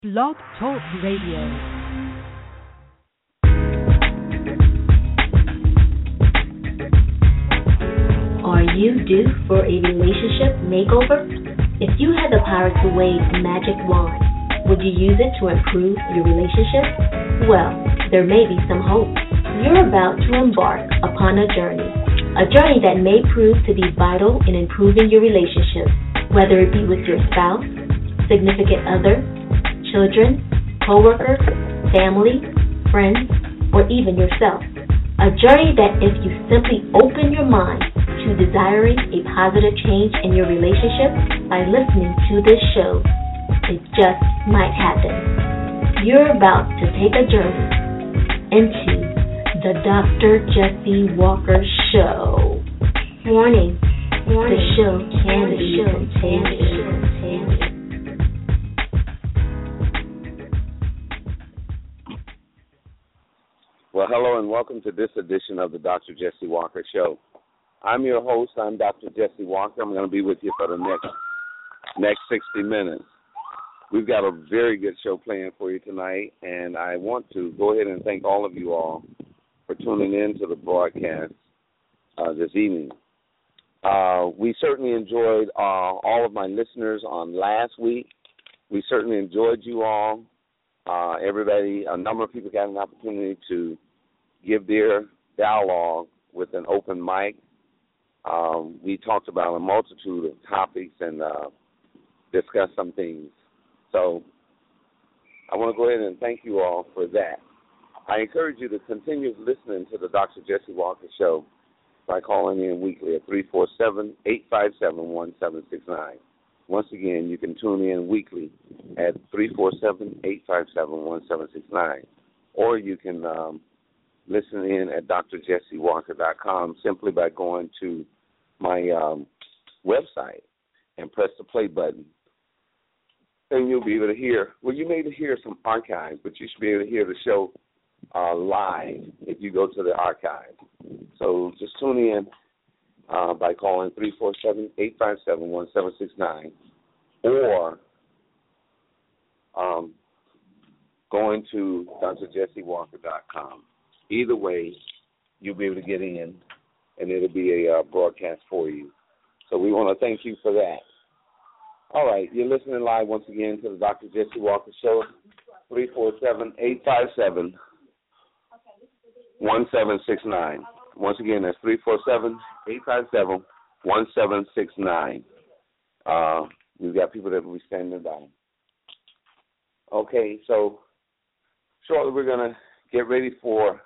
Blog Talk Radio. Are you due for a relationship makeover? If you had the power to wave a magic wand, would you use it to improve your relationship? Well, there may be some hope. You're about to embark upon a journey that may prove to be vital in improving your relationship, whether it be with your spouse, significant other, children, co-workers, family, friends, or even yourself. A journey that if you simply open your mind to desiring a positive change in your relationship by listening to this show, it just might happen. You're about to take a journey into the Dr. Jesse Walker Show. Warning, the show can be contagious. Well, hello and welcome to this edition of the Dr. Jesse Walker Show. I'm your host. I'm Dr. Jesse Walker. I'm going to be with you for the next 60 minutes. We've got a very good show planned for you tonight, and I want to go ahead and thank all of you all for tuning in to the broadcast this evening. We certainly enjoyed all of my listeners on last week. We certainly enjoyed you all. Everybody, a number of people got an opportunity to give their dialogue with an open mic. We talked about a multitude of topics and discussed some things. So I want to go ahead and thank you all for that. I encourage you to continue listening to the Dr. Jesse Walker Show by calling in weekly at 347-857-1769. Once again, you can tune in weekly at 347-857-1769. Or you can listen in at drjessewalker.com simply by going to my website and press the play button. And you'll be able to hear, well, you may hear some archives, but you should be able to hear the show live if you go to the archive. So just tune in by calling 347-857-1769 or going to drjessewalker.com. Either way, you'll be able to get in, and it'll be a broadcast for you. So we want to thank you for that. All right, you're listening live once again to the Dr. Jesse Walker Show, 347-857-1769. Once again, that's 347-857-1769. We've got people that will be standing by. Okay, so shortly we're going to get ready for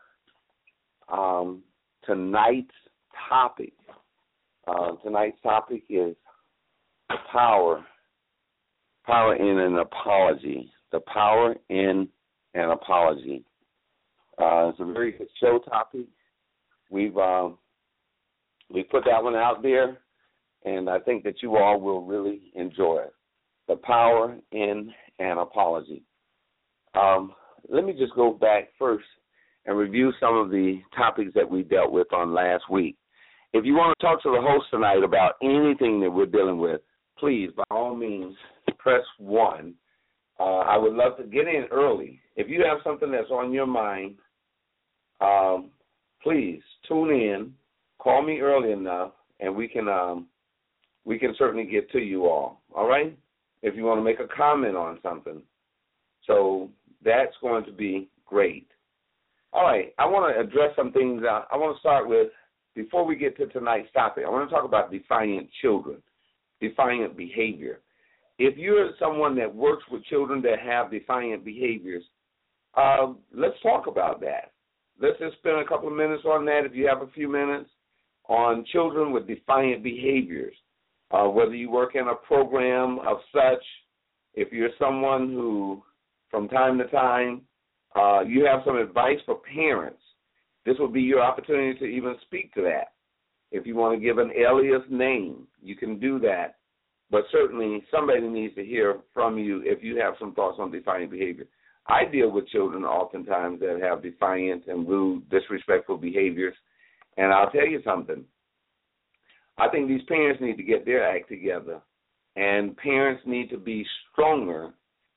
tonight's topic. Tonight's topic is the power in an apology. The power in an apology. It's a very good show topic. We put that one out there, and I think that you all will really enjoy it. The power in an apology. Let me just go back first and review some of the topics that we dealt with on last week. If you want to talk to the host tonight about anything that we're dealing with, please, by all means, press 1. I would love to get in early. If you have something that's on your mind, please tune in, call me early enough, and we can certainly get to you all right? If you want to make a comment on something. So that's going to be great. All right, I want to address some things. I want to start with, before we get to tonight's topic, I want to talk about defiant children, defiant behavior. If you're someone that works with children that have defiant behaviors, let's talk about that. Let's just spend a couple of minutes on that, if you have a few minutes, on children with defiant behaviors. Whether you work in a program of such, if you're someone who, from time to time, you have some advice for parents, this will be your opportunity to even speak to that. If you want to give an alias name, you can do that. But certainly somebody needs to hear from you if you have some thoughts on defiant behavior. I deal with children oftentimes that have defiant and rude, disrespectful behaviors. And I'll tell you something. I think these parents need to get their act together, and parents need to be stronger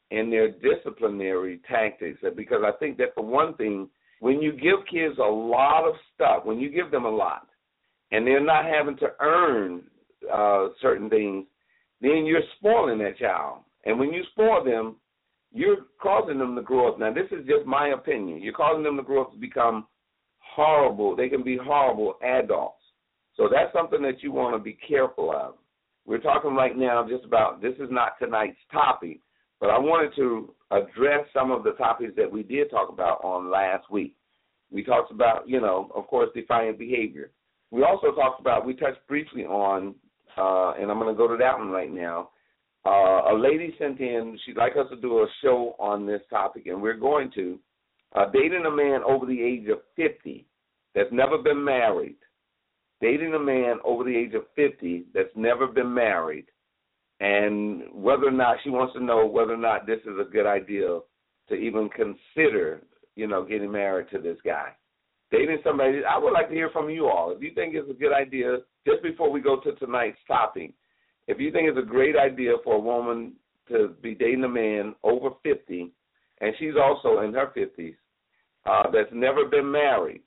in their disciplinary tactics, because I think that, for one thing, when you give kids a lot of stuff, when you give them a lot, and they're not having to earn certain things, then you're spoiling that child. And when you spoil them, you're causing them to grow up. Now, this is just my opinion. You're causing them to grow up to become horrible. They can be horrible adults. So that's something that you want to be careful of. We're talking right now just about, this is not tonight's topic, but I wanted to address some of the topics that we did talk about on last week. We talked about, of course, defiant behavior. We also talked about, we touched briefly on, and I'm going to go to that one right now. A lady sent in, she'd like us to do a show on this topic, and we're going to. Dating a man over the age of 50 that's never been married. Dating a man over the age of 50 that's never been married, and whether or not, she wants to know whether or not this is a good idea to even consider, getting married to this guy. Dating somebody, I would like to hear from you all. If you think it's a good idea, just before we go to tonight's topic, if you think it's a great idea for a woman to be dating a man over 50, and she's also in her 50s, that's never been married,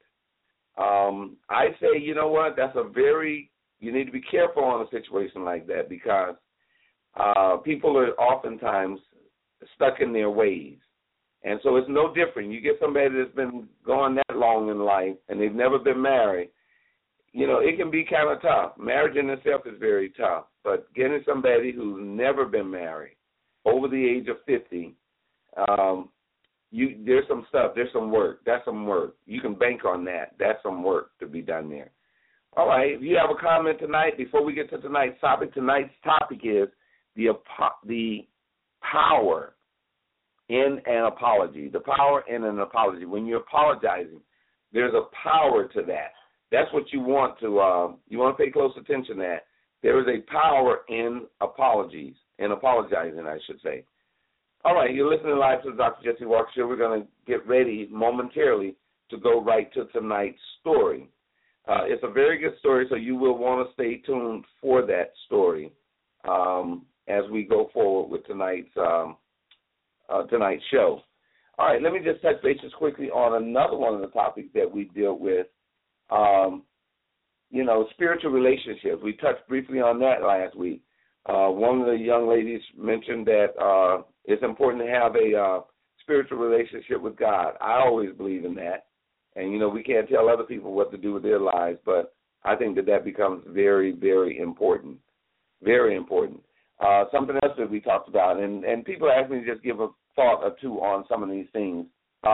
I say, you know what, you need to be careful on a situation like that, because people are oftentimes stuck in their ways. And so it's no different. You get somebody that's been going that long in life and they've never been married, it can be kind of tough. Marriage in itself is very tough, but getting somebody who's never been married over the age of 50, there's some stuff, there's some work. That's some work. You can bank on that. That's some work to be done there. All right, if you have a comment tonight, before we get to tonight's topic is the power in an apology. The power in an apology. When you're apologizing, there's a power to that. That's what you want to pay close attention to that. There is a power in apologies, in apologizing, I should say. All right, you're listening live to the Dr. Jesse Walker Show. We're going to get ready momentarily to go right to tonight's story. It's a very good story, so you will want to stay tuned for that story as we go forward with tonight's show. All right, let me just touch bases quickly on another one of the topics that we deal with, spiritual relationships. We touched briefly on that last week. One of the young ladies mentioned that it's important to have a spiritual relationship with God. I always believe in that. And, we can't tell other people what to do with their lives, but I think that becomes very, very important. Very important. Something else that we talked about, and people ask me to just give a thought or two on some of these things.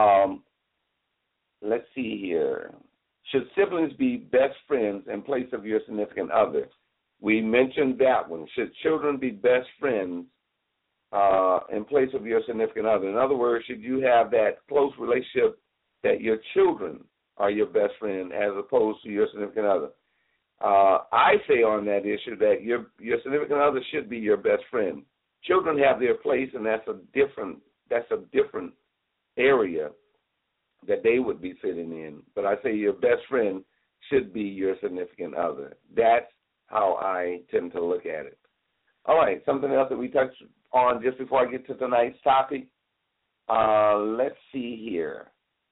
Let's see here. Should siblings be best friends in place of your significant other? We mentioned that one. Should children be best friends in place of your significant other? In other words, should you have that close relationship that your children are your best friend as opposed to your significant other? I say on that issue that your significant other should be your best friend. Children have their place, and that's a different area that they would be sitting in. But I say your best friend should be your significant other. That's how I tend to look at it. All right, something else that we touched on just before I get to tonight's topic. Let's see here.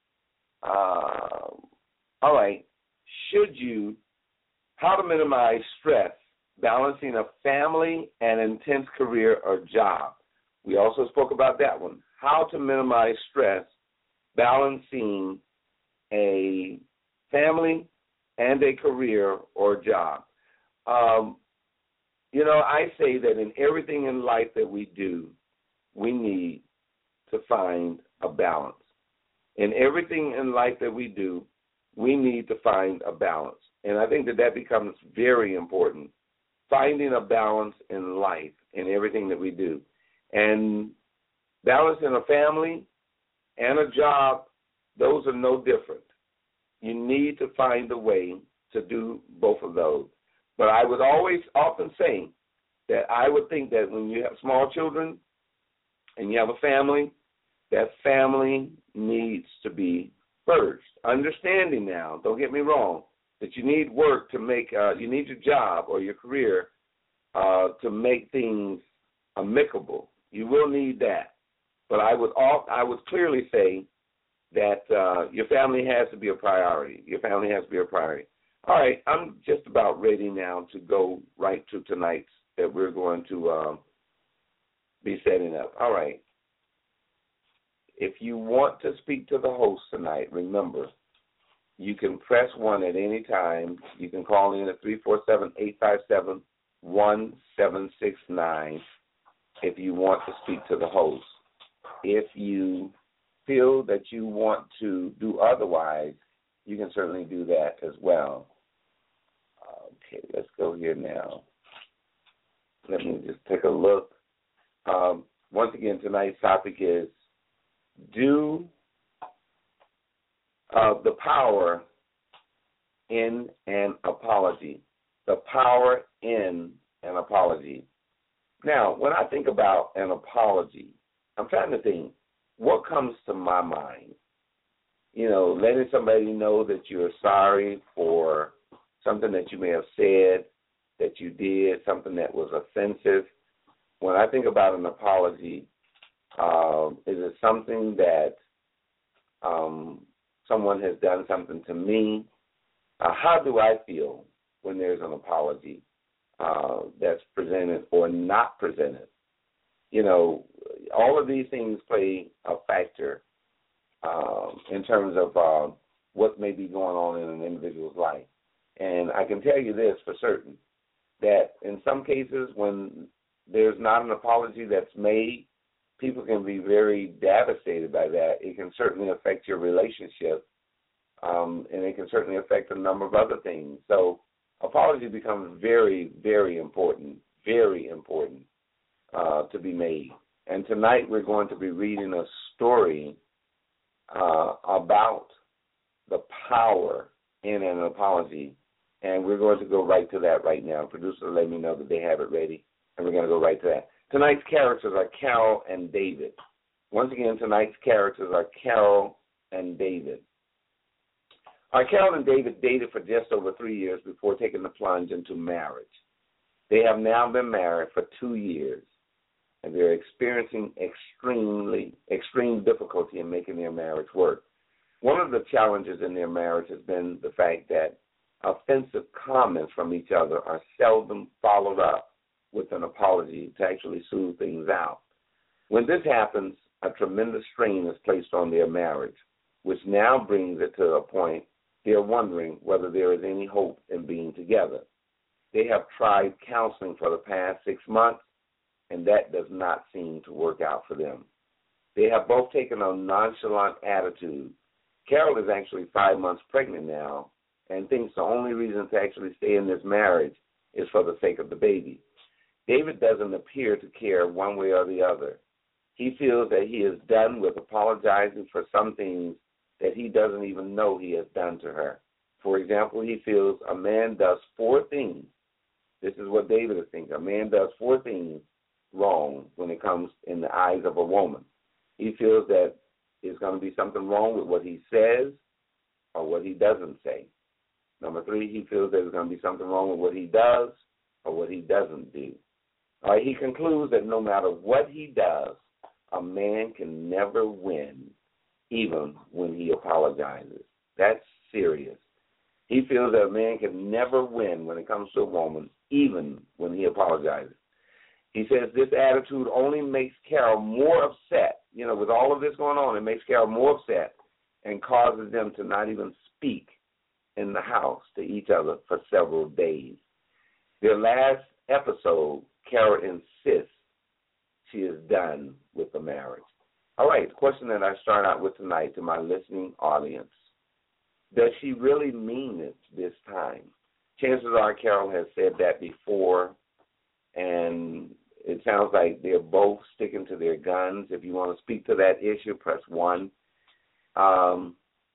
All right, how to minimize stress, balancing a family and intense career or job. We also spoke about that one. How to minimize stress, balancing a family and a career or job. I say that in everything in life that we do, we need to find a balance. In everything in life that we do, we need to find a balance. And I think that becomes very important, finding a balance in life, in everything that we do. And balance in a family and a job, those are no different. You need to find a way to do both of those. But I would often say that I would think that when you have small children and you have a family, that family needs to be first. Understanding now, don't get me wrong, that you need work to make, you need your job or your career to make things amicable. You will need that. But I would clearly say that your family has to be a priority. Your family has to be a priority. All right, I'm just about ready now to go right to tonight's that we're going to be setting up. All right. If you want to speak to the host tonight, remember, you can press 1 at any time. You can call in at 347-857-1769 if you want to speak to the host. If you feel that you want to do otherwise, you can certainly do that as well. Okay, let's go here now. Let me just take a look. Once again, tonight's topic is the power in an apology. The power in an apology. Now, when I think about an apology, I'm trying to think, what comes to my mind? You know, letting somebody know that you're sorry for something that you may have said, that you did, something that was offensive. When I think about an apology, is it something that someone has done something to me? How do I feel when there's an apology that's presented or not presented? You know, all of these things play a factor in terms of what may be going on in an individual's life. And I can tell you this for certain, that in some cases when there's not an apology that's made, people can be very devastated by that. It can certainly affect your relationship, and it can certainly affect a number of other things. So apology becomes very, very important to be made. And tonight we're going to be reading a story about the power in an apology, and we're going to go right to that right now. Producer, let me know that they have it ready, and we're going to go right to that. Tonight's characters are Carol and David. Once again, tonight's characters are Carol and David. Carol and David dated for just over 3 years before taking the plunge into marriage. They have now been married for 2 years, and they're experiencing extreme difficulty in making their marriage work. One of the challenges in their marriage has been the fact that offensive comments from each other are seldom followed up with an apology to actually smooth things out. When this happens, a tremendous strain is placed on their marriage, which now brings it to a point they're wondering whether there is any hope in being together. They have tried counseling for the past 6 months, and that does not seem to work out for them. They have both taken a nonchalant attitude. Carol is actually 5 months pregnant now and thinks the only reason to actually stay in this marriage is for the sake of the baby. David doesn't appear to care one way or the other. He feels that he is done with apologizing for some things that he doesn't even know he has done to her. For example, he feels a man does 4 things. This is what David is thinking. A man does 4 things wrong when it comes in the eyes of a woman. He feels that there's going to be something wrong with what he says or what he doesn't say. Number 3, he feels there's going to be something wrong with what he does or what he doesn't do. All right, he concludes that no matter what he does, a man can never win, even when he apologizes. That's serious. He feels that a man can never win when it comes to a woman, even when he apologizes. He says this attitude only makes Carol more upset. You know, with all of this going on, it makes Carol more upset and causes them to not even speak in the house to each other for several days. Their last episode, Carol insists she is done with the marriage. All right, the question that I start out with tonight to my listening audience, does she really mean it this time? Chances are Carol has said that before, and it sounds like they're both sticking to their guns. If you want to speak to that issue, press 1. Carol,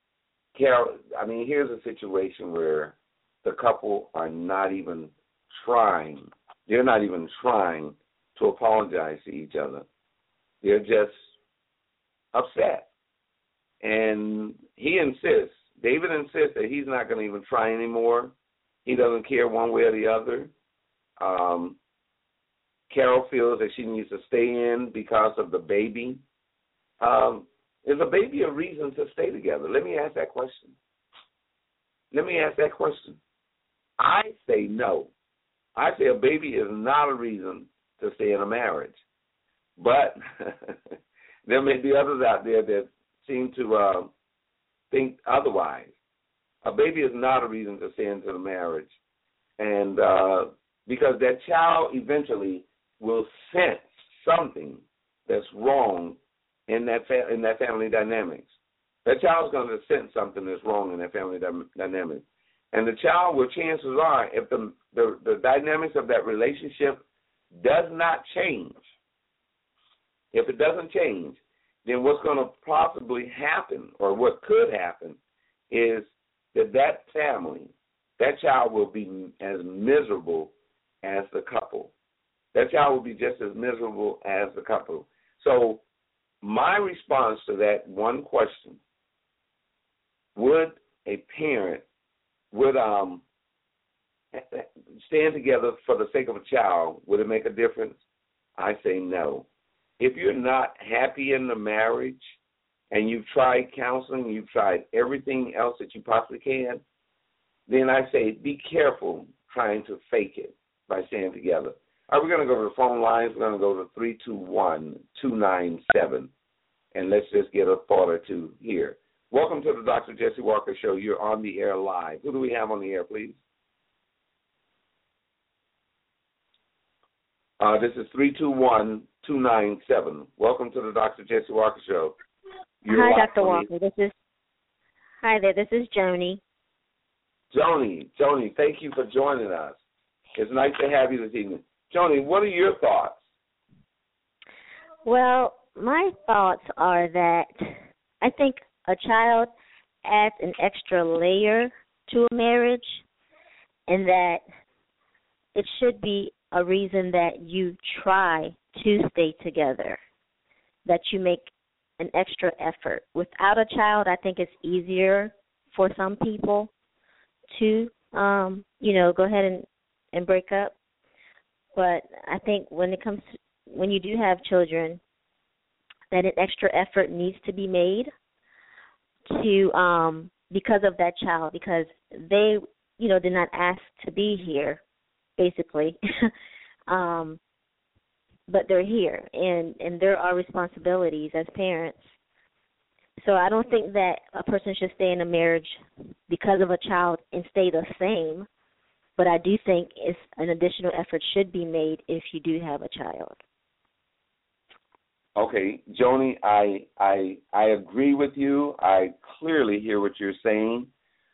I mean, here's a situation where the couple are not even trying. They're not even trying to apologize to each other. They're just upset. And he insists, David insists that he's not going to even try anymore. He doesn't care one way or the other. Carol feels that she needs to stay in because of the baby. Is a baby a reason to stay together? Let me ask that question. I say no. I say a baby is not a reason to stay in a marriage. But there may be others out there that seem to think otherwise. A baby is not a reason to stay into the marriage. And because that child eventually will sense something that's wrong in that family dynamics. That child's going to sense something that's wrong in that family dynamics. And the child, well, chances are, if the dynamics of that relationship does not change, if it doesn't change, then what's going to possibly happen, or what could happen, is that family, that child will be as miserable as the couple. That child will be just as miserable as the couple. So my response to that one question, would a parent stand together for the sake of a child, would it make a difference? I say no. If you're not happy in the marriage and you've tried counseling, you've tried everything else that you possibly can, then I say be careful trying to fake it by staying together. All right, we're going to go to the phone lines. We're going to go to 321-297, and let's just get a thought or two here. Welcome to the Dr. Jesse Walker Show. You're on the air live. Who do we have on the air, please? This is 321-297. Welcome to the Dr. Jesse Walker Show. Hi, Dr. Walker. Hi there. This is Joni. Joni, thank you for joining us. It's nice to have you this evening. Joni, what are your thoughts? Well, my thoughts are that I think a child adds an extra layer to a marriage, and that it should be a reason that you try to stay together, that you make an extra effort. Without a child, I think it's easier for some people to, go ahead and break up. But I think when you do have children, that an extra effort needs to be made to because of that child, because they, did not ask to be here, basically. But they're here, and there are responsibilities as parents. So I don't think that a person should stay in a marriage because of a child and stay the same, but I do think an additional effort should be made if you do have a child. Okay, Joni, I agree with you. I clearly hear what you're saying.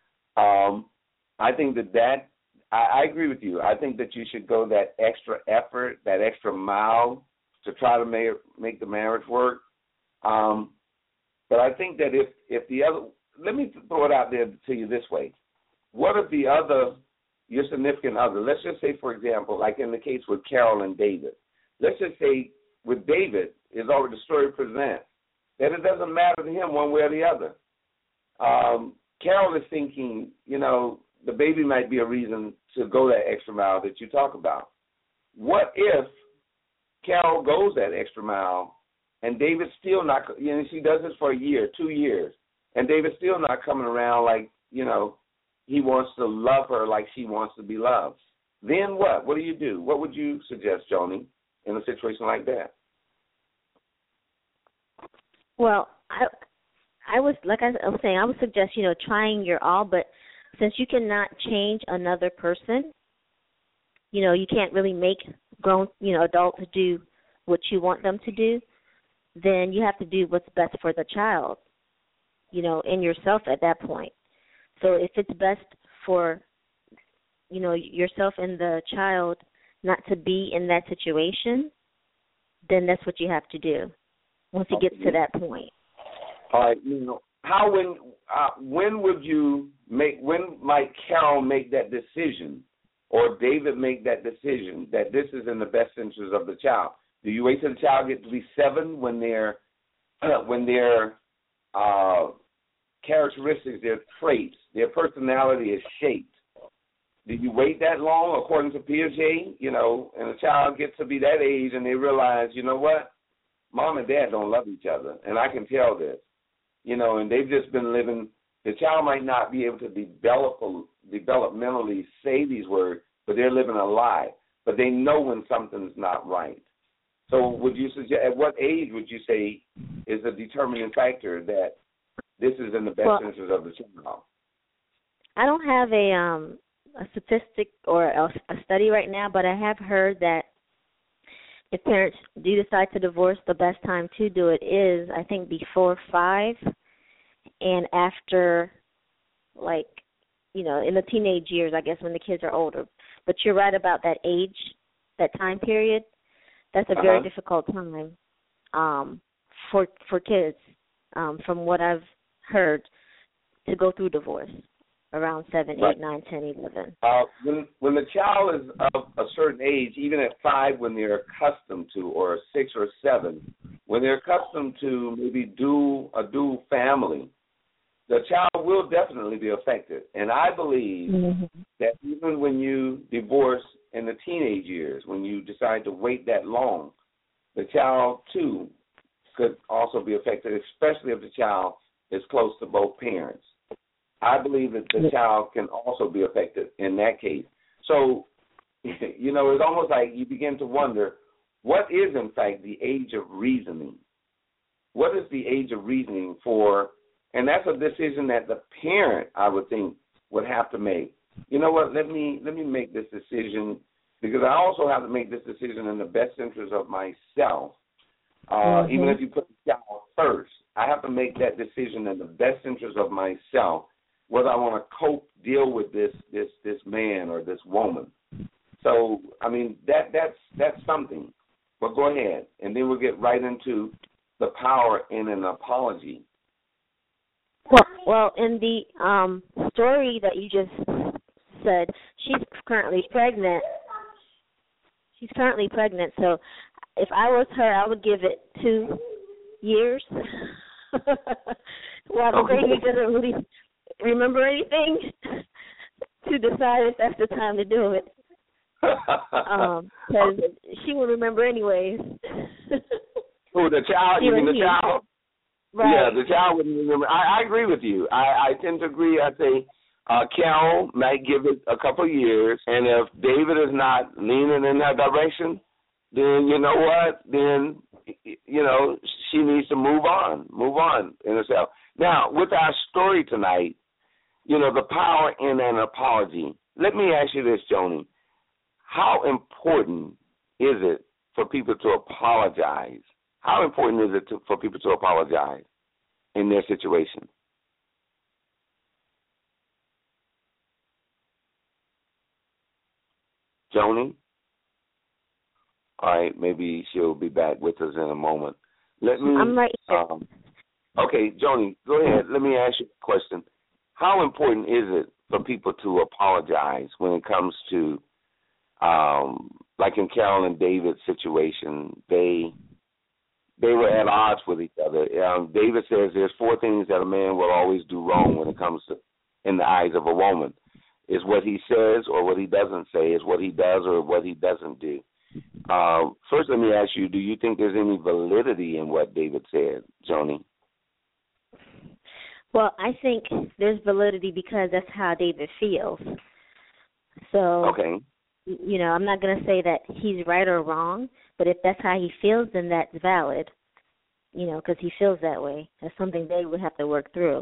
I think I agree with you. I think that you should go that extra effort, that extra mile to try to make the marriage work. But I think that if the other, let me throw it out there to you this way. What if your significant other, let's just say, for example, like in the case with Carol and David, let's just say with David, is already the story presents, that it doesn't matter to him one way or the other. Carol is thinking, the baby might be a reason to go that extra mile that you talk about. What if Carol goes that extra mile and David's still not, she does this for a year, 2 years, and David's still not coming around like, he wants to love her like she wants to be loved? Then what? What do you do? What would you suggest, Joni, in a situation like that? Well, I was, like I was saying, I would suggest, trying your all, but since you cannot change another person, you can't really make grown, adults do what you want them to do, then you have to do what's best for the child, and yourself at that point. So if it's best for, yourself and the child not to be in that situation, then that's what you have to do once it gets to that point. All right, when might Carol make that decision, or David make that decision that this is in the best interest of the child? Do you wait till the child gets to be 7 when their characteristics, their traits, their personality is shaped? Do you wait that long, according to Piaget? And the child gets to be that age and they realize, you know what? mom and dad don't love each other, and I can tell this. And they've just been living. The child might not be able to developmentally say these words, but they're living a lie. But they know when something's not right. So would you suggest, at what age would you say is a determining factor that this is in the best interest of the child? I don't have a statistic or a study right now, but I have heard that if parents do decide to divorce, the best time to do it is, I think, before 5 and after, in the teenage years, I guess, when the kids are older. But you're right about that age, that time period. That's a very difficult time for kids, from what I've heard, to go through divorce around 7, 8, 9, 10, 11. When the child is of a certain age, even at 5, when they're accustomed to, or 6 or 7, when they're accustomed to maybe a dual family, the child will definitely be affected. And I believe that even when you divorce in the teenage years, when you decide to wait that long, the child, too, could also be affected, especially if the child is close to both parents. I believe that the child can also be affected in that case. So, it's almost like you begin to wonder, what is, in fact, the age of reasoning? What is the age of reasoning for, and that's a decision that the parent, I would think, would have to make. You know what, let me make this decision, because I also have to make this decision in the best interest of myself. Even if you put the child first, I have to make that decision in the best interest of myself, whether I want to deal with this man or this woman. So, I mean, that's something. But go ahead, and then we'll get right into the power in an apology. Well, in the story that you just said, she's currently pregnant. So if I was her, I would give it 2 years. While the baby doesn't really remember anything, to decide if that's the time to do it. Because she will remember anyways. Oh, the child? You mean the child? Right. Yeah, the child wouldn't remember. I agree with you. I tend to agree. I say Carol might give it a couple of years, and if David is not leaning in that direction, then you know what? Then, she needs to move on in herself. Now, with our story tonight, the power in an apology. Let me ask you this, Joni. How important is it for people to apologize? How important is it for people to apologize in their situation? Joni? All right, maybe she'll be back with us in a moment. I'm right here. Okay, Joni, go ahead. Let me ask you a question. How important is it for people to apologize when it comes to, like in Carol and David's situation, they were at odds with each other. David says there's 4 things that a man will always do wrong when it comes to, in the eyes of a woman. Is what he says or what he doesn't say, is what he does or what he doesn't do. First, let me ask you, do you think there's any validity in what David said, Joni? Well, I think there's validity because that's how David feels. So, okay. I'm not going to say that he's right or wrong, but if that's how he feels, then that's valid, because he feels that way. That's something they would have to work through.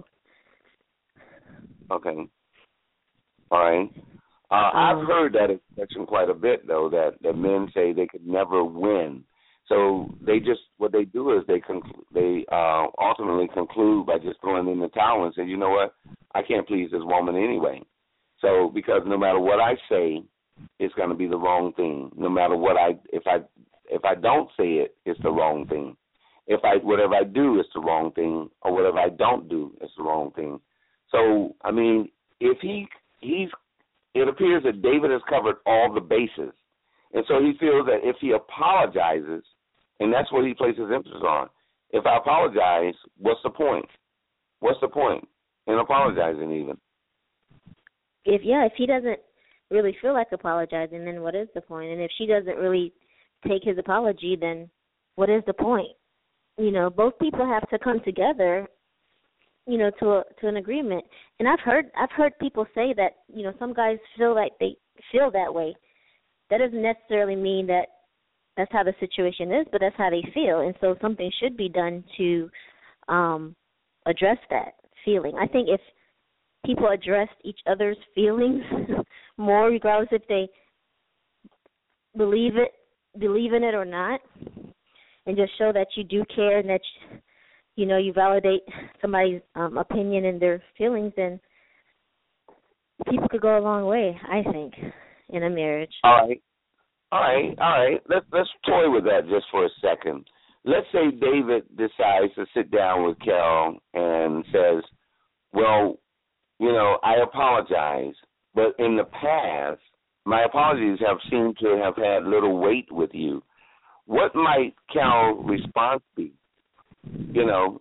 Okay. All right. I've heard that expression quite a bit, though, that men say they could never win. So what they do is they ultimately conclude by just throwing in the towel and say, you know what, I can't please this woman anyway. So because no matter what I say, it's going to be the wrong thing. No matter if I don't say it, it's the wrong thing. Whatever I do, it's the wrong thing, or whatever I don't do, it's the wrong thing. So I mean, if it appears that David has covered all the bases, and so he feels that if he apologizes, and that's what he places emphasis on. If I apologize, what's the point? What's the point in apologizing even? If he doesn't really feel like apologizing, then what is the point? And if she doesn't really take his apology, then what is the point? both people have to come together, to an agreement. And I've heard people say that, some guys feel like they feel that way. That doesn't necessarily mean that that's how the situation is, but that's how they feel. And so something should be done to address that feeling. I think if people addressed each other's feelings more, regardless if they believe in it or not, and just show that you do care and that you validate somebody's opinion and their feelings, then people could go a long way, I think, in a marriage. All right. Let's toy with that just for a second. Let's say David decides to sit down with Carol and says, well, I apologize, but in the past, my apologies have seemed to have had little weight with you. What might Carol's response be? Well,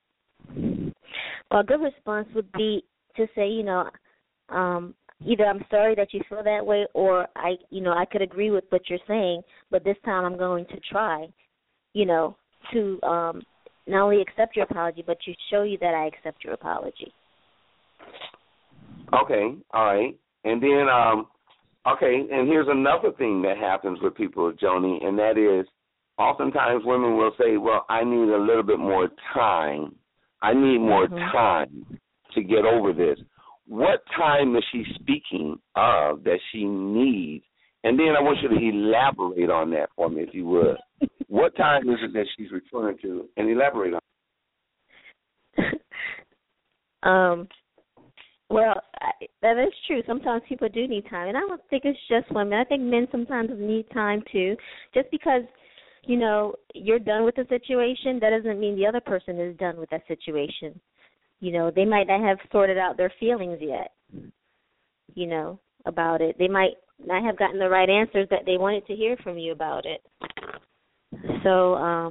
a good response would be to say, either I'm sorry that you feel that way, or I could agree with what you're saying, but this time I'm going to try, to not only accept your apology, but to show you that I accept your apology. Okay, all right. And then, and here's another thing that happens with people, Joni, and that is oftentimes women will say, well, I need a little bit more time. I need more time to get over this. What time is she speaking of that she needs? And then I want you to elaborate on that for me, if you would. What time is it that she's referring to? And elaborate on it. Well, that is true. Sometimes people do need time. And I don't think it's just women. I think men sometimes need time, too. Just because, you're done with the situation, that doesn't mean the other person is done with that situation. They might not have sorted out their feelings yet, about it. They might not have gotten the right answers that they wanted to hear from you about it. So,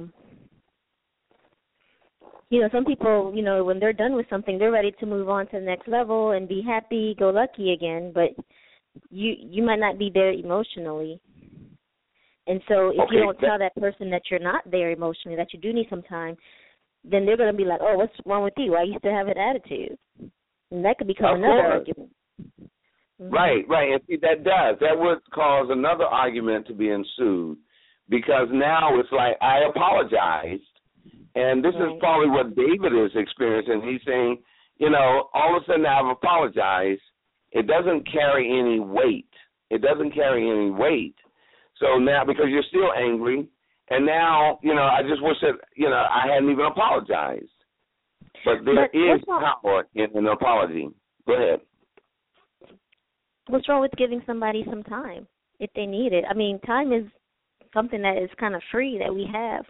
some people, when they're done with something, they're ready to move on to the next level and be happy-go-lucky again, but you might not be there emotionally. And so if you don't tell that person that you're not there emotionally, that you do need some time, then they're going to be like, oh, what's wrong with you? Why you still have an attitude? And that could become another argument. Mm-hmm. Right. And see, that would cause another argument to be ensued, because now it's like, I apologized, and this is probably what David is experiencing. He's saying, all of a sudden I've apologized. It doesn't carry any weight. So now, because you're still angry, and now, I just wish that, I hadn't even apologized. But there is power in an apology. Go ahead. What's wrong with giving somebody some time if they need it? I mean, time is something that is kind of free that we have.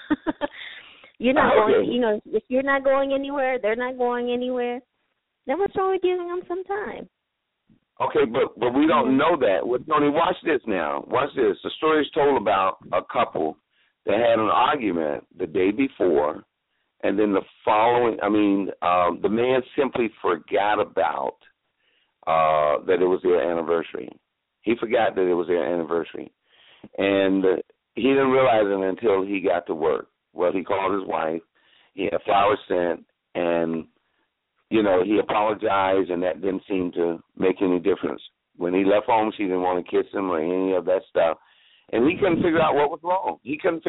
You're not going, if you're not going anywhere, they're not going anywhere, then what's wrong with giving them some time? Okay, but we don't know that. Tony, watch this now. Watch this. The story is told about a couple that had an argument the day before, and then the following, the man simply forgot about that it was their anniversary. He forgot that it was their anniversary. And he didn't realize it until he got to work. Well, he called his wife. He had flowers sent, and he apologized, and that didn't seem to make any difference. When he left home, she didn't want to kiss him or any of that stuff. And he couldn't figure out what was wrong.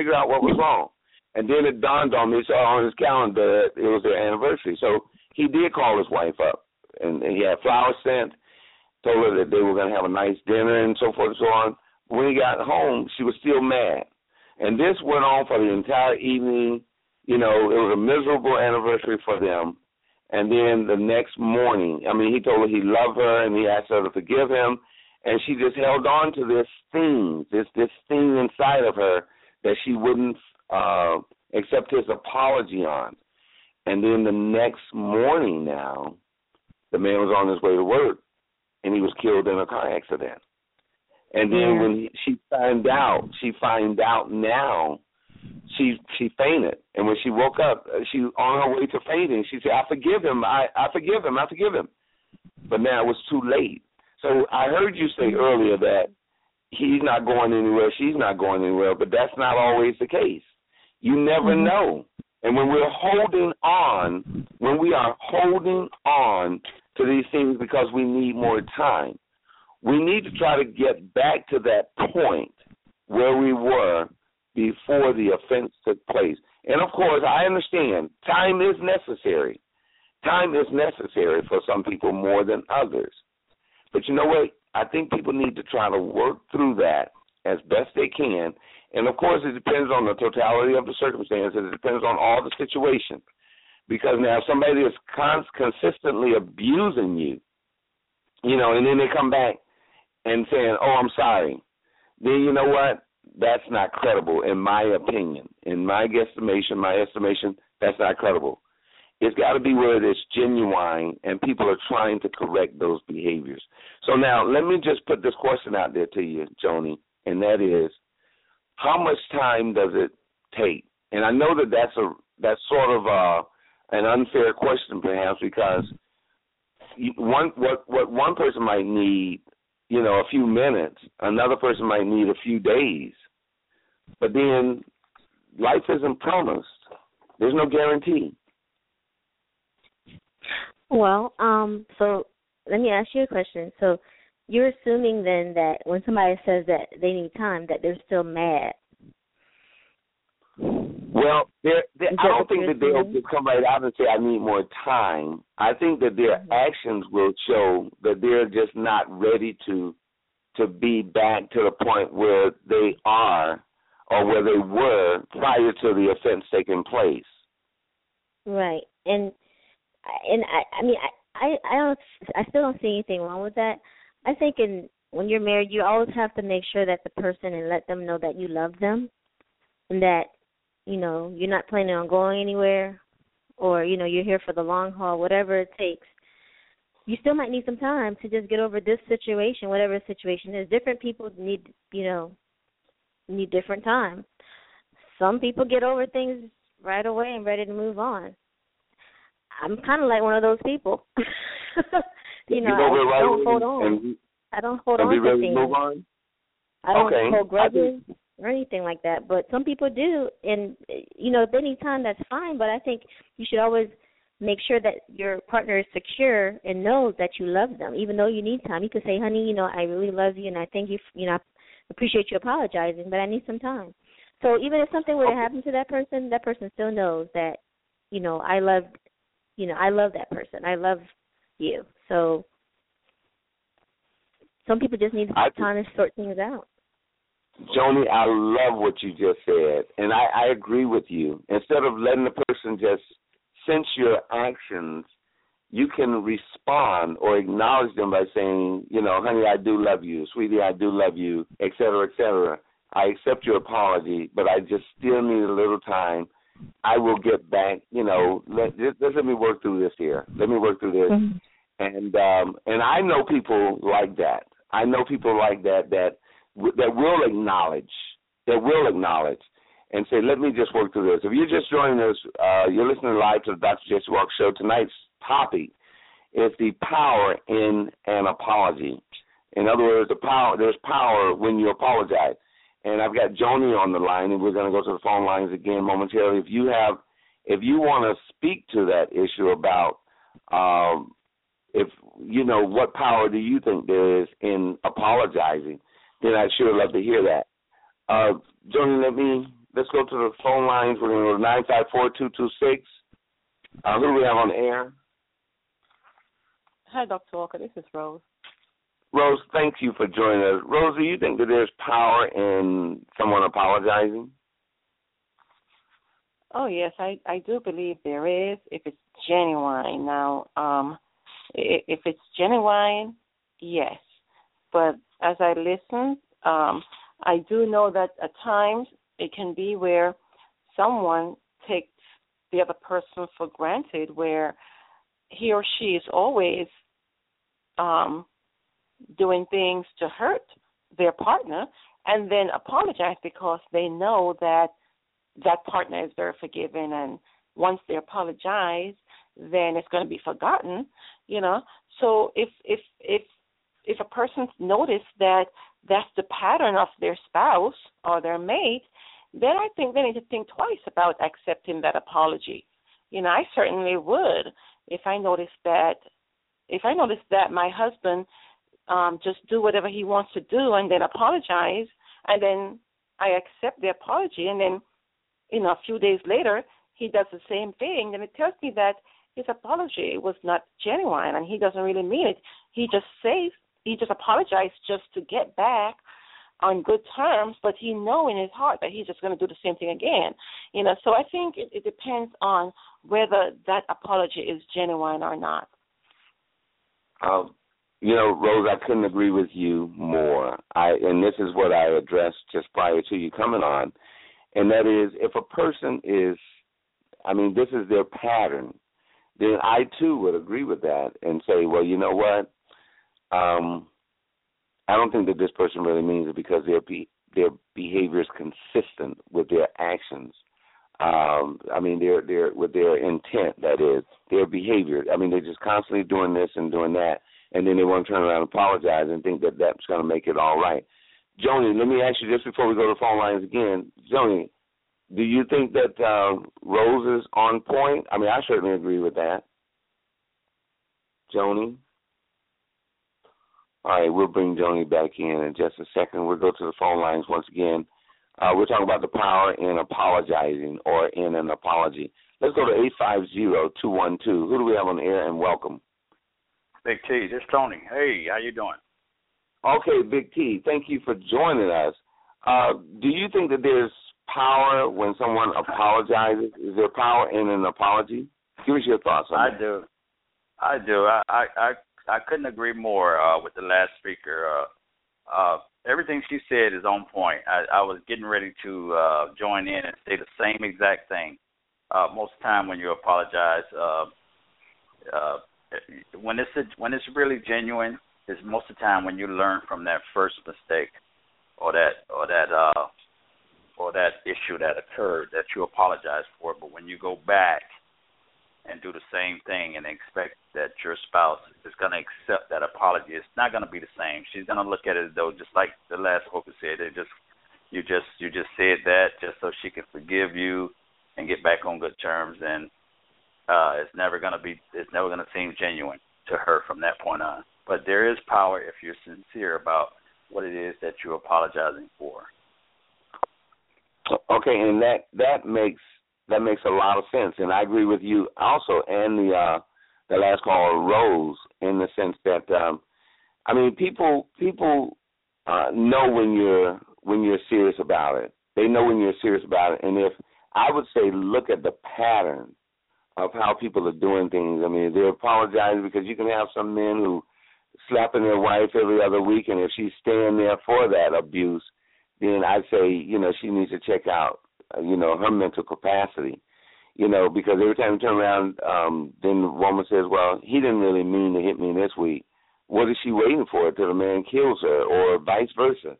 And then it dawned on me, so on his calendar, it was their anniversary. So he did call his wife up, and he had flowers sent, told her that they were going to have a nice dinner and so forth and so on. When he got home, she was still mad. And this went on for the entire evening. It was a miserable anniversary for them. And then the next morning, he told her he loved her and he asked her to forgive him. And she just held on to this thing inside of her that she wouldn't accept his apology on. And then the next morning now, the man was on his way to work, and he was killed in a car accident. And then when she finds out now, she fainted. And when she woke up, she on her way to fainting, she said, I forgive him. I forgive him. But now it was too late. So I heard you say earlier that he's not going anywhere, she's not going anywhere, but that's not always the case. You never know. And when we are holding on to these things because we need more time, we need to try to get back to that point where we were before the offense took place. And, of course, I understand time is necessary. Time is necessary for some people more than others. But you know what? I think people need to try to work through that as best they can. And, of course, it depends on the totality of the circumstances. It depends on all the situation. Because now if somebody is consistently abusing you, and then they come back and saying, oh, I'm sorry, then you know what? That's not credible in my opinion. In my estimation, that's not credible. It's got to be where it is genuine and people are trying to correct those behaviors. So now let me just put this question out there to you, Joni, and that is, how much time does it take? And I know that that's sort of an unfair question perhaps, because what one person might need, a few minutes, another person might need a few days. But then life isn't promised. There's no guarantee. Well, so let me ask you a question. So you're assuming then that when somebody says that they need time, that they're still mad. Well, I don't think that they'll just come right out and say, I need more time. I think that their actions will show that they're just not ready to be back to the point where they are or where they were prior to the offense taking place. Right. And I still don't see anything wrong with that. I think when you're married, you always have to make sure that the person and let them know that you love them and that, you're not planning on going anywhere or, you're here for the long haul, whatever it takes. You still might need some time to just get over this situation, whatever the situation is. Different people need different time. Some people get over things right away and ready to move on. I'm kind of like one of those people. I don't hold on. I don't hold on to things. Move on? I don't hold grudges or anything like that. But some people do, and if they need time, that's fine. But I think you should always make sure that your partner is secure and knows that you love them, even though you need time. You could say, honey, I really love you, and I thank you. I appreciate you apologizing, but I need some time. So even if something were to happen to that person still knows that, I love that person. I love you. So some people just need time to sort things out. Joni, I love what you just said, and I agree with you. Instead of letting the person just sense your actions, you can respond or acknowledge them by saying, honey, I do love you. Sweetie, I do love you, et cetera, et cetera. I accept your apology, but I just still need a little time. I will get back, let me work through this here. Let me work through this. Mm-hmm. And I know people like that. I know people like that will acknowledge, and say, let me just work through this. If you're just joining us, you're listening live to the Dr. Jesse Walker Show. Tonight's topic is the power in an apology. In other words, there's power when you apologize. And I've got Joni on the line, and we're going to go to the phone lines again momentarily. If you want to speak to that issue about what power do you think there is in apologizing, then I'd sure love to hear that. Joni, let's go to the phone lines. We're going to go to 954-226. Who do we have on the air? Hi, Dr. Walker. This is Rose. Rose, thank you for joining us. Rose, do you think that there's power in someone apologizing? Oh, yes, I do believe there is, if it's genuine. Now, if it's genuine, yes. But as I listen, I do know that at times it can be where someone takes the other person for granted, where he or she is always doing things to hurt their partner and then apologize because they know that that partner is very forgiving, and once they apologize, then it's going to be forgotten, So if a person notices that that's the pattern of their spouse or their mate, then I think they need to think twice about accepting that apology. I certainly would if I noticed that my husband just do whatever he wants to do and then apologize, and then I accept the apology, and then a few days later he does the same thing, then it tells me that his apology was not genuine and he doesn't really mean it. He just apologized just to get back on good terms, but he knows in his heart that he's just going to do the same thing again. So I think it depends on whether that apology is genuine or not. Rose, I couldn't agree with you more. And this is what I addressed just prior to you coming on, and that is, if a person this is their pattern, then I too would agree with that and say, well, you know what? I don't think that this person really means it, because their behavior is consistent with their actions. Their with their intent, that is, their behavior. They're just constantly doing this and doing that, and then they want to turn around and apologize and think that that's going to make it all right. Joni, let me ask you just before we go to the phone lines again. Joni, do you think that Rose is on point? I certainly agree with that. Joni? All right, we'll bring Joni back in just a second. We'll go to the phone lines once again. We're talking about the power in apologizing or in an apology. Let's go to 850-212. Who do we have on the air, and welcome? Big T, this is Tony. Hey, how you doing? Okay, Big T, thank you for joining us. Do you think that there's power when someone apologizes? Is there power in an apology? Give us your thoughts on that. I do. I couldn't agree more with the last speaker. Everything she said is on point. I was getting ready to join in and say the same exact thing. Most of the time when you apologize, when it's really genuine, is most of the time when you learn from that first mistake or that issue that occurred that you apologize for. But when you go back and do the same thing and expect that your spouse is going to accept that apology, it's not going to be the same. She's going to look at it, though, just like the last spoker said. You just said that just so she can forgive you and get back on good terms, and it's never going to seem genuine to her from that point on. But there is power if you're sincere about what it is that you're apologizing for. Okay, and that makes a lot of sense, and I agree with you also, and the last caller, Rose, in the sense that people know when you're serious about it. They know when you're serious about it, and if I would say look at the pattern of how people are doing things. They're apologizing because you can have some men who slapping their wife every other week, and if she's staying there for that abuse, then I'd say, she needs to check out, her mental capacity, because every time you turn around, then the woman says, well, he didn't really mean to hit me this week. What is she waiting for till the man kills her, or vice versa?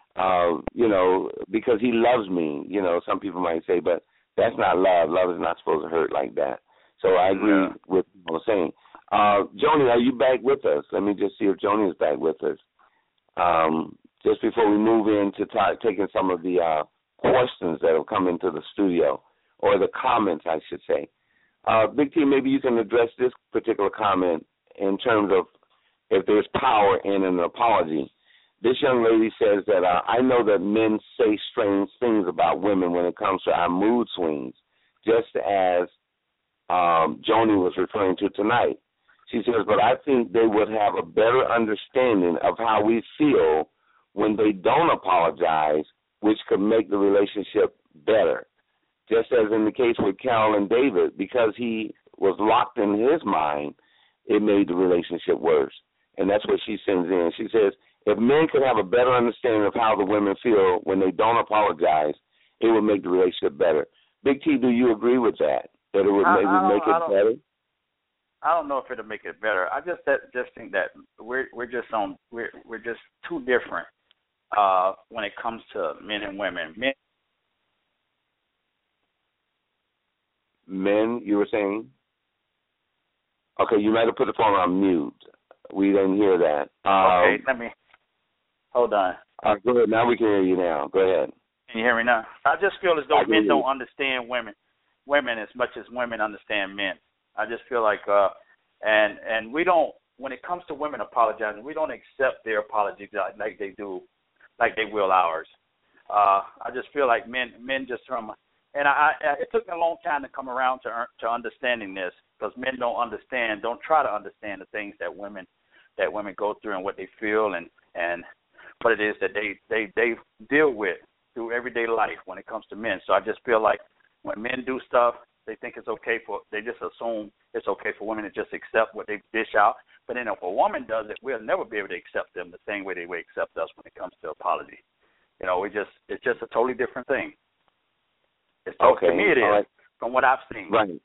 Because he loves me, some people might say, but that's not love. Love is not supposed to hurt like that. So I agree with what I'm saying. Joni, are you back with us? Let me just see if Joni is back with us. Just before we move into taking some of the questions that have come into the studio, or the comments, I should say. Big T, maybe you can address this particular comment in terms of if there's power in an apology. This young lady says that I know that men say strange things about women when it comes to our mood swings, just as Joni was referring to tonight. She says, but I think they would have a better understanding of how we feel when they don't apologize, which could make the relationship better. Just as in the case with Carol and David, because he was locked in his mind, it made the relationship worse. And that's what she sends in. She says, if men could have a better understanding of how the women feel when they don't apologize, it would make the relationship better. Big T, do you agree with that? That it would maybe make it better? I don't know if it'll make it better. I just think that we're just too different when it comes to men and women. Men, you were saying? Okay, you might have put the phone on mute. We didn't hear that. Okay, let me hold on. Go ahead. Now we can hear you now. Go ahead. Can you hear me now? I just feel as though men don't you. understand women as much as women understand men. I just feel like and we don't, when it comes to women apologizing, we don't accept their apologies like they do, like they will ours. I just feel like men just and it took me a long time to come around to understanding this, because men don't try to understand the things that women go through and what they feel and what it is that they deal with through everyday life when it comes to men. So I just feel like when men do stuff, they think they just assume it's okay for women to just accept what they dish out. But then if a woman does it, we'll never be able to accept them the same way they would accept us when it comes to apology. It's just a totally different thing. Okay. To me it is, right. From what I've seen. Right.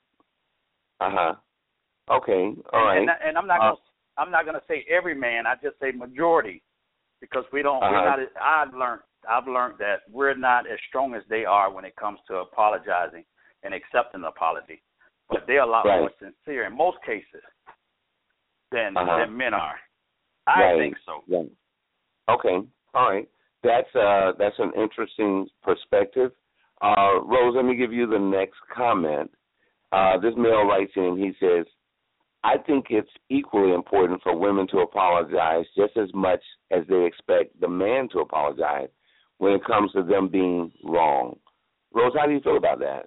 Okay. All right. And I'm not gonna say every man. I just say majority, because we don't. We're not. I've learned that we're not as strong as they are when it comes to apologizing and accepting an apology. But they're a lot more sincere in most cases than men are. I think so. Yeah. Okay. All right. That's an interesting perspective. Rose, let me give you the next comment. This male writes in, he says, I think it's equally important for women to apologize just as much as they expect the man to apologize when it comes to them being wrong. Rose, how do you feel about that?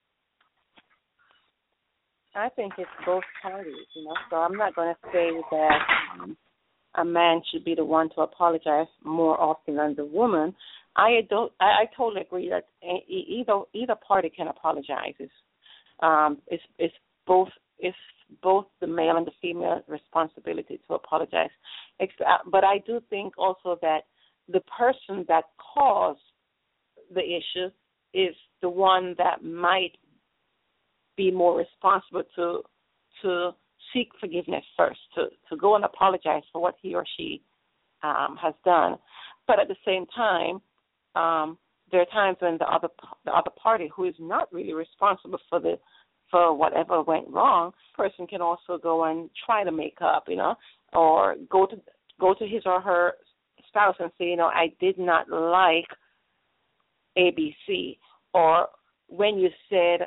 I think it's both parties, so I'm not going to say that a man should be the one to apologize more often than the woman. I totally agree that either party can apologize. It's both the male and the female responsibility to apologize. But I do think also that the person that caused the issue is the one that might be more responsible to seek forgiveness first, to go and apologize for what he or she has done. But at the same time, there are times when the other party, who is not really responsible for whatever went wrong, person can also go and try to make up, or go to his or her spouse and say, I did not like ABC, or when you said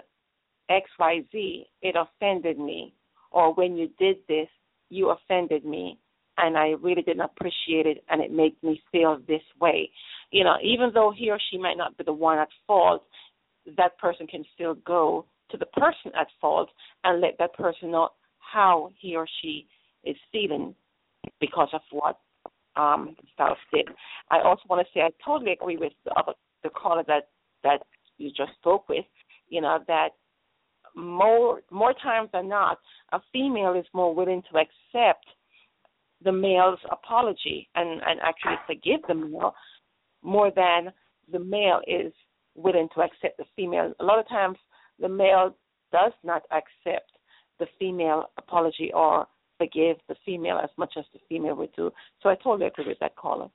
XYZ, it offended me, or when you did this, you offended me, and I really didn't appreciate it, and it made me feel this way. Even though he or she might not be the one at fault, that person can still go to the person at fault and let that person know how he or she is feeling because of what the spouse did. I also want to say I totally agree with the caller that you just spoke with, that more times than not, a female is more willing to accept the male's apology and actually forgive the male more than the male is willing to accept the female. A lot of times the male does not accept the female apology or forgive the female as much as the female would do. So I totally agree with that caller.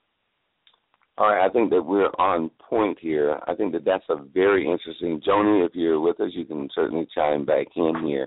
All right, I think that we're on point here. I think that that's a very interesting. Joni, if you're with us, you can certainly chime back in here.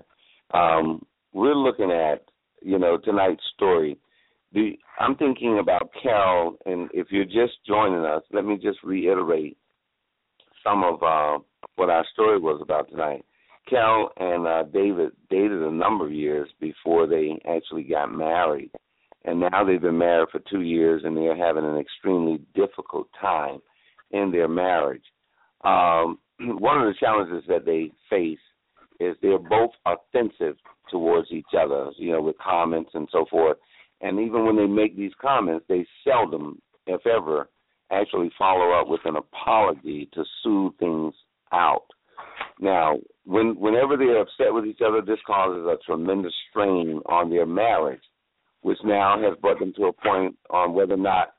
We're looking at, tonight's story. I'm thinking about Carol, and if you're just joining us, let me just reiterate some of what our story was about tonight. Carol and David dated a number of years before they actually got married. And now they've been married for 2 years, and they're having an extremely difficult time in their marriage. One of the challenges that they face is they're both offensive towards each other, with comments and so forth. And even when they make these comments, they seldom, if ever, actually follow up with an apology to soothe things out. Now, whenever they're upset with each other, this causes a tremendous strain on their marriage, which now has brought them to a point on whether or not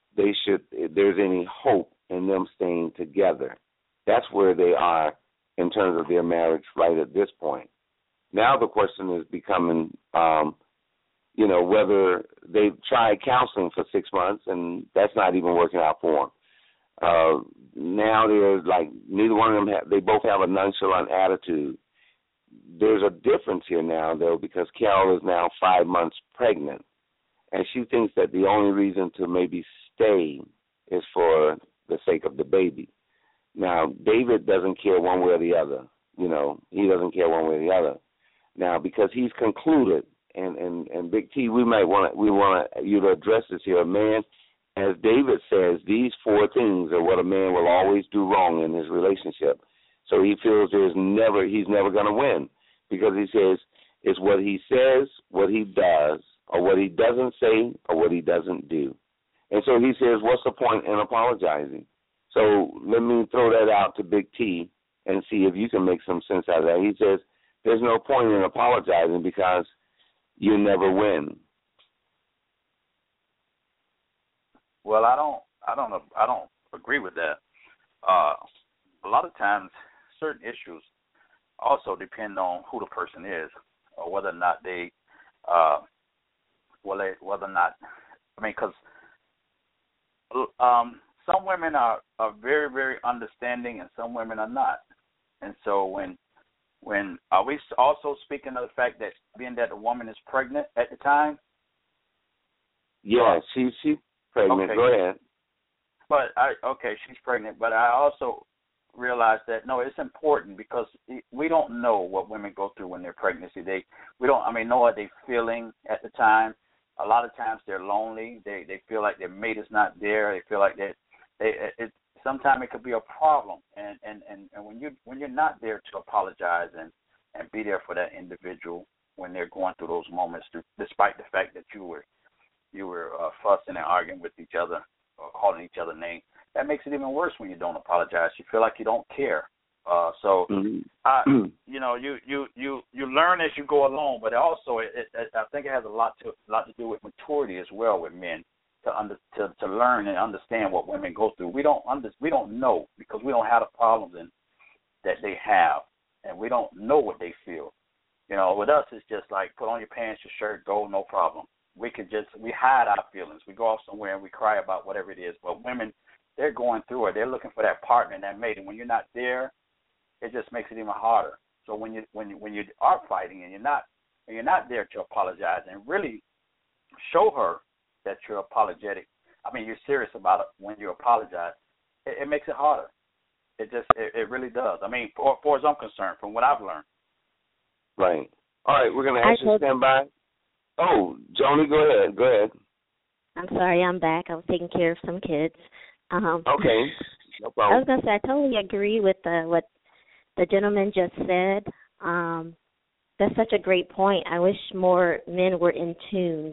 there's any hope in them staying together. That's where they are in terms of their marriage right at this point. Now the question is becoming, whether they've tried counseling for 6 months and that's not even working out for them. Now they're like, neither one of them, they both have a nonchalant attitude. There's a difference here now, though, because Carol is now 5 months pregnant, and she thinks that the only reason to maybe stay is for the sake of the baby. Now, David doesn't care one way or the other. You know, he doesn't care one way or the other. Now, because he's concluded, and Big T, we want you to address this here. A man, as David says, these 4 things are what a man will always do wrong in his relationship. So he feels he's never going to win, because he says it's what he says, what he does, or what he doesn't say, or what he doesn't do. And so he says, what's the point in apologizing? So let me throw that out to Big T and see if you can make some sense out of that. He says there's no point in apologizing because you never win. Well, I don't agree with that. A lot of times, certain issues also depend on who the person is, or whether or not they, because some women are very, very understanding, and some women are not. And so when are we also speaking of the fact that being that the woman is pregnant at the time? Yeah, she's pregnant. Okay. Go ahead. But she's pregnant. But I also realize that no, it's important because we don't know what women go through when they're pregnant. We don't know what they're feeling at the time. A lot of times they're lonely. They feel like their mate is not there. They feel like sometimes it could be a problem. And when you're not there to apologize and be there for that individual when they're going through those moments, despite the fact that you were fussing and arguing with each other or calling each other names, that makes it even worse when you don't apologize. You feel like you don't care. You learn as you go along, but also I think it has a lot to do with maturity as well with men to learn and understand what women go through. We don't know because we don't have the problems that they have, and we don't know what they feel. You know, with us it's just like put on your pants, your shirt, go, no problem. We hide our feelings. We go off somewhere and we cry about whatever it is. But women, they're going through it. They're looking for that partner and that mate, and when you're not there, it just makes it even harder. So when you are fighting and you're not there to apologize and really show her that you're apologetic, you're serious about it when you apologize, it makes it harder. It really does. For as I'm concerned, from what I've learned. Right. All right, we're going to ask you to stand by. Oh, Joni, go ahead. I'm sorry, I'm back. I was taking care of some kids. Okay, no problem. I was going to say, I totally agree with what the gentleman just said. That's such a great point. I wish more men were in tune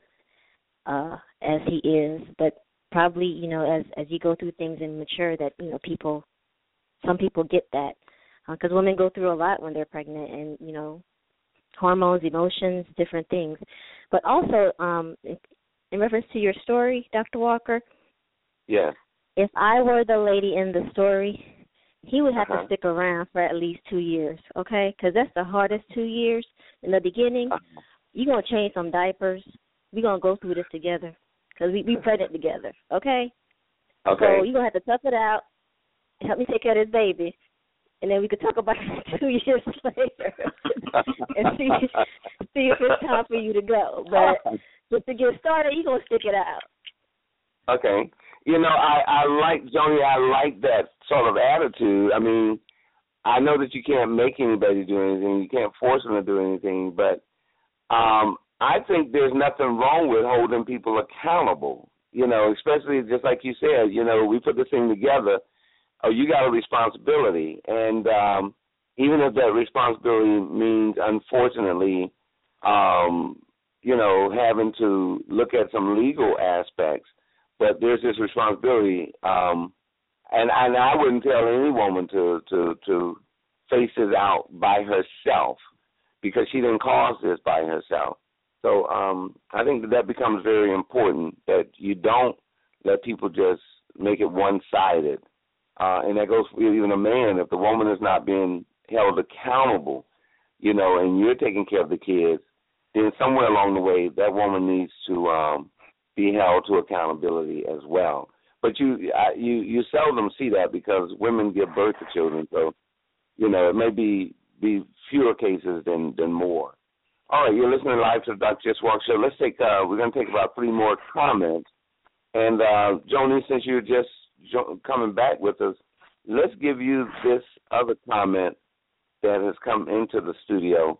as he is, but probably, as you go through things and mature, that, some people get that. Because women go through a lot when they're pregnant and, hormones, emotions, different things. But also, in reference to your story, Dr. Walker, yeah. If I were the lady in the story, he would have to stick around for at least 2 years, okay? Because that's the hardest 2 years. In the beginning, you're going to change some diapers. We're going to go through this together because we pregnant together, okay? Okay. So you're going to have to tough it out, help me take care of this baby, and then we could talk about it 2 years later and see if it's time for you to go. But just to get started, you're going to stick it out. Okay. I like, Joni, I like that sort of attitude. I know that you can't make anybody do anything. You can't force them to do anything. But I think there's nothing wrong with holding people accountable, especially just like you said, we put this thing together. Oh, you got a responsibility. And even if that responsibility means, unfortunately, having to look at some legal aspects, but there's this responsibility, and I wouldn't tell any woman to face it out by herself because she didn't cause this by herself. So I think that becomes very important, that you don't let people just make it one-sided. And that goes for even a man. If the woman is not being held accountable, and you're taking care of the kids, then somewhere along the way that woman needs to be held to accountability as well. But you seldom see that because women give birth to children, so it may be fewer cases than more. All right, you're listening live to the Dr. Jess Walker Show. Let's take we're going to take about 3 more comments. And Joni, since you're just coming back with us, let's give you this other comment that has come into the studio.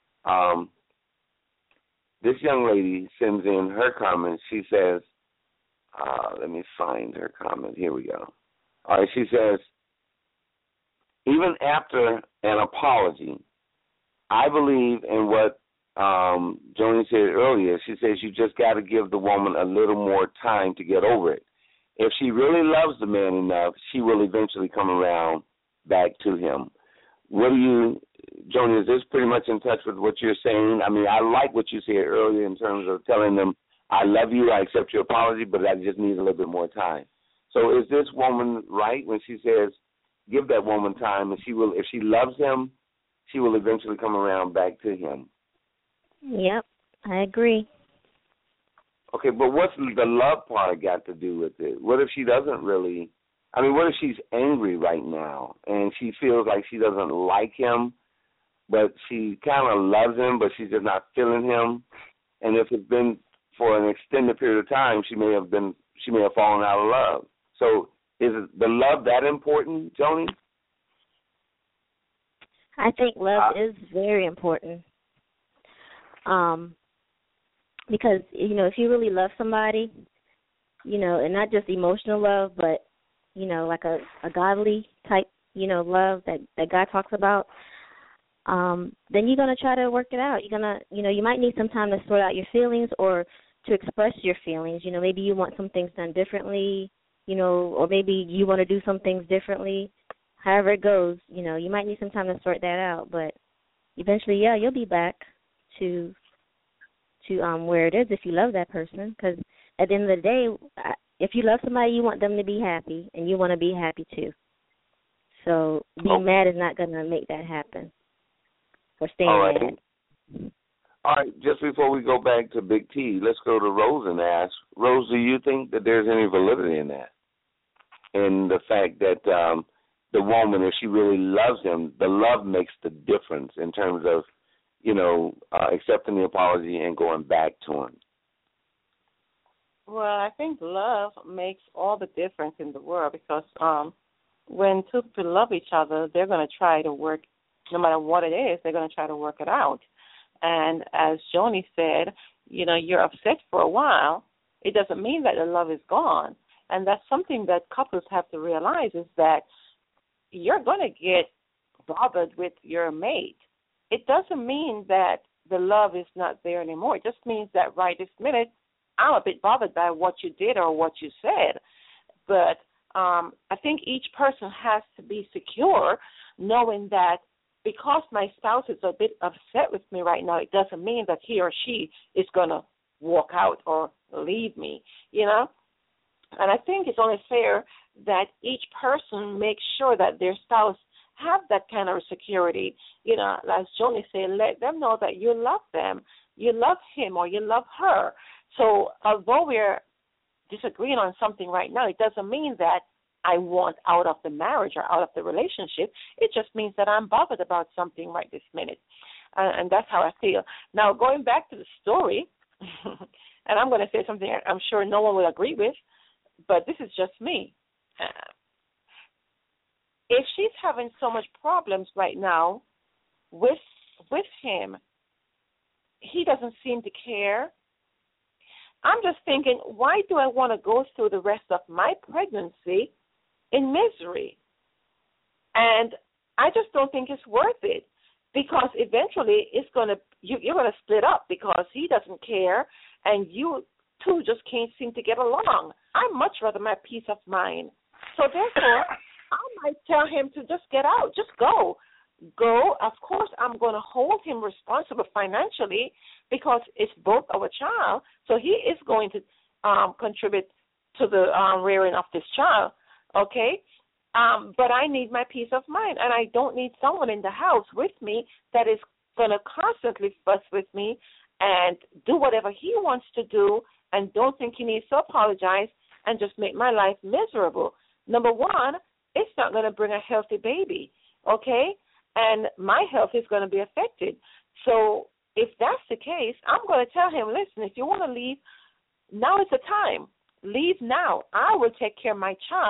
This young lady sends in her comment. She says, let me find her comment. Here we go. All right, she says, even after an apology, I believe in what Joni said earlier. She says you just got to give the woman a little more time to get over it. If she really loves the man enough, she will eventually come around back to him. What do you, Joni, is this pretty much in touch with what you're saying? I mean, I like what you said earlier in terms of telling them, I love you, I accept your apology, but I just need a little bit more time. So is this woman right when she says, give that woman time, and she will, if she loves him, she will eventually come around back to him? Yep, I agree. Okay, but what's the love part got to do with it? What if she doesn't really, I mean, what if she's angry right now and she feels like she doesn't like him, but she kind of loves him, but she's just not feeling him? And if it's been for an extended period of time, she may have fallen out of love. So is the love that important, Joni? I think love is very important. Because, you know, if you really love somebody, you know, and not just emotional love, but, you know, like a godly type, you know, love that God talks about, then you're going to try to work it out. You're going to, you know, you might need some time to sort out your feelings or to express your feelings. You know, maybe you want some things done differently, you know, or maybe you want to do some things differently. However it goes, you know, you might need some time to sort that out. But eventually, yeah, you'll be back to where it is if you love that person. Because at the end of the day, if you love somebody, you want them to be happy, and you want to be happy too. So being mad is not going to make that happen, or staying mad. All right, just before we go back to Big T, let's go to Rose and ask, Rose, do you think that there's any validity in that? In the fact that the woman, if she really loves him, the love makes the difference in terms of, you know, accepting the apology and going back to him? Well, I think love makes all the difference in the world because when two people love each other, they're going to try to work, no matter what it is, they're going to try to work it out. And as Joni said, you know, you're upset for a while. It doesn't mean that the love is gone. And that's something that couples have to realize is that you're going to get bothered with your mate. It doesn't mean that the love is not there anymore. It just means that right this minute, I'm a bit bothered by what you did or what you said. But I think each person has to be secure, knowing that because my spouse is a bit upset with me right now, it doesn't mean that he or she is going to walk out or leave me, you know. And I think it's only fair that each person makes sure that their spouse have that kind of security. You know, as Joni said, let them know that you love them, you love him or you love her. So although we're disagreeing on something right now, it doesn't mean that I want out of the marriage or out of the relationship. It just means that I'm bothered about something right this minute. And that's how I feel. Now, going back to the story, and I'm going to say something I'm sure no one will agree with, but this is just me. If she's having so much problems right now with him, he doesn't seem to care. I'm just thinking, why do I want to go through the rest of my pregnancy in misery? And I just don't think it's worth it, because eventually you're going to split up because he doesn't care and you two just can't seem to get along. I'd much rather my peace of mind. So therefore, I might tell him to just get out, just go. Go. Of course, I'm going to hold him responsible financially because it's both our child. So he is going to contribute to the rearing of this child, okay? But I need my peace of mind, and I don't need someone in the house with me that is going to constantly fuss with me and do whatever he wants to do and don't think he needs to apologize and just make my life miserable. Number one, it's not going to bring a healthy baby, okay? And my health is going to be affected. So if that's the case, I'm going to tell him, listen, if you want to leave, now is the time. Leave now. I will take care of my child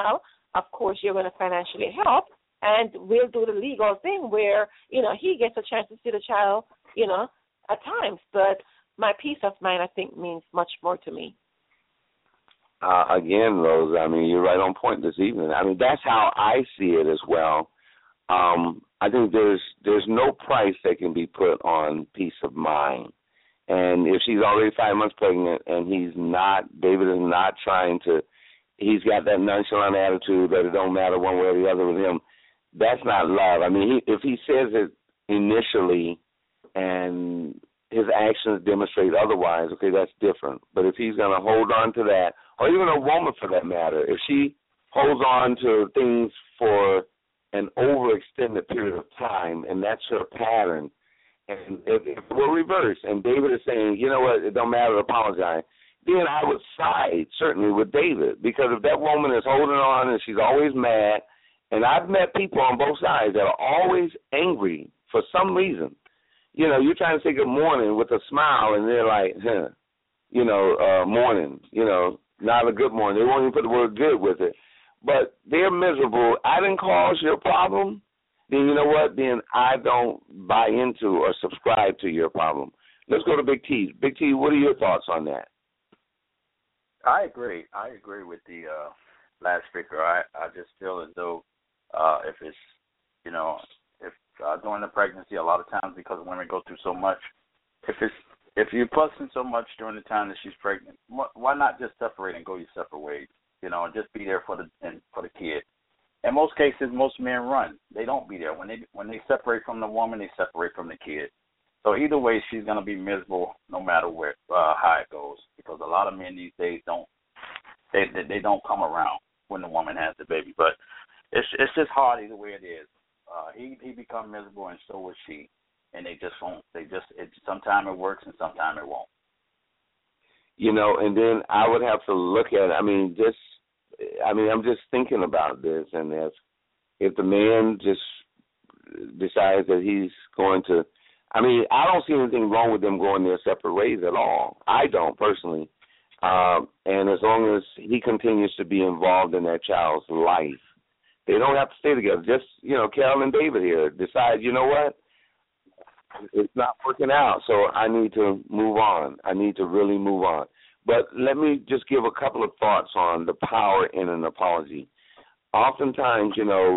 of course, you're going to financially help, and we'll do the legal thing where, he gets a chance to see the child, at times. But my peace of mind, I think, means much more to me. Again, Rose, I mean, you're right on point this evening. I mean, that's how I see it as well. I think there's no price that can be put on peace of mind. And if she's already 5 months pregnant and David is not trying to, he's got that nonchalant attitude that it don't matter one way or the other with him, that's not love. I mean, if he says it initially and his actions demonstrate otherwise, okay, that's different. But if he's going to hold on to that, or even a woman for that matter, if she holds on to things for an overextended period of time, and that's her pattern, and if we're reversed, and David is saying, you know what, it don't matter, apologize, then I would side, certainly, with David, because if that woman is holding on and she's always mad, and I've met people on both sides that are always angry for some reason. You're trying to say good morning with a smile, and they're like, morning, not a good morning. They won't even put the word good with it. But they're miserable. I didn't cause your problem. Then you know what? Then I don't buy into or subscribe to your problem. Let's go to Big T. Big T, what are your thoughts on that? I agree. I agree with the last speaker. I just feel as though if it's, if during the pregnancy, a lot of times because women go through so much, if you're fussing so much during the time that she's pregnant, why not just separate and go your separate ways? And just be there for the kid. In most cases, most men run. They don't be there. When they separate from the woman, they separate from the kid. So either way, she's going to be miserable no matter where how it goes, because a lot of men these days don't come around when the woman has the baby. But it's just hard either way it is. He become miserable, and so will she. And they just won't. Sometimes it works and sometimes it won't. And then I would have to look at it. I'm just thinking about this, and if the man just decides that he's going to, I don't see anything wrong with them going their separate ways at all. I don't, personally. And as long as he continues to be involved in that child's life, they don't have to stay together. Just, Carol and David here decide, you know what? It's not working out, so I need to move on. I need to really move on. But let me just give a couple of thoughts on the power in an apology. Oftentimes,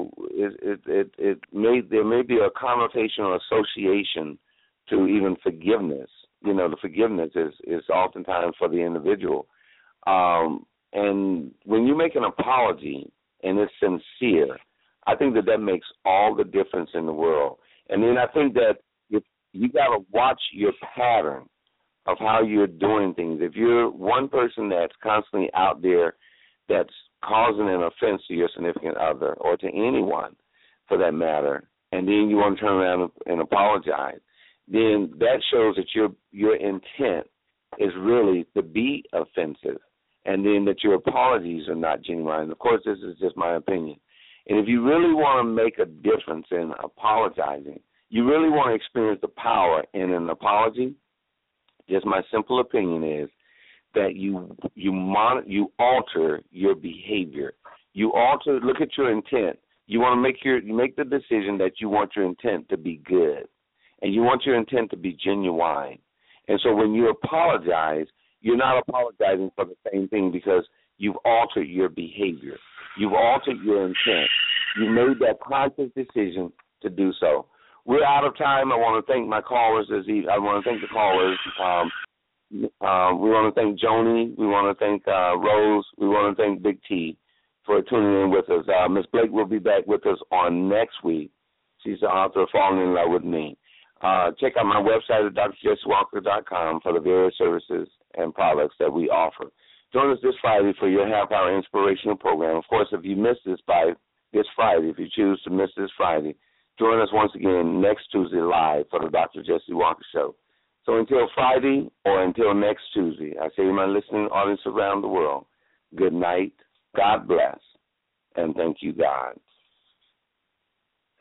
there may be a connotation or association to even forgiveness. The forgiveness is oftentimes for the individual. And when you make an apology and it's sincere, I think that makes all the difference in the world. And then I think that you got to watch your pattern of how you're doing things. If you're one person that's constantly out there that's causing an offense to your significant other or to anyone for that matter, and then you want to turn around and apologize, then that shows that your intent is really to be offensive, and then that your apologies are not genuine. Of course, this is just my opinion. And if you really want to make a difference in apologizing, you really want to experience the power in an apology, just my simple opinion is that you alter your behavior. Look at your intent. You want to make the decision that you want your intent to be good, and you want your intent to be genuine. And so when you apologize, you're not apologizing for the same thing because you've altered your behavior. You've altered your intent. You made that conscious decision to do so. We're out of time. I want to thank my callers. I want to thank the callers. We want to thank Joni. We want to thank Rose. We want to thank Big T for tuning in with us. Ms. Blake will be back with us on next week. She's the author of Falling in Love with Me. Check out my website at drjessewalker.com for the various services and products that we offer. Join us this Friday for your half-hour inspirational program. Of course, if you miss this Friday, if you choose to miss this Friday, join us once again next Tuesday live for the Dr. Jesse Walker Show. So until Friday or until next Tuesday, I say to my listening audience around the world, good night, God bless, and thank you, God.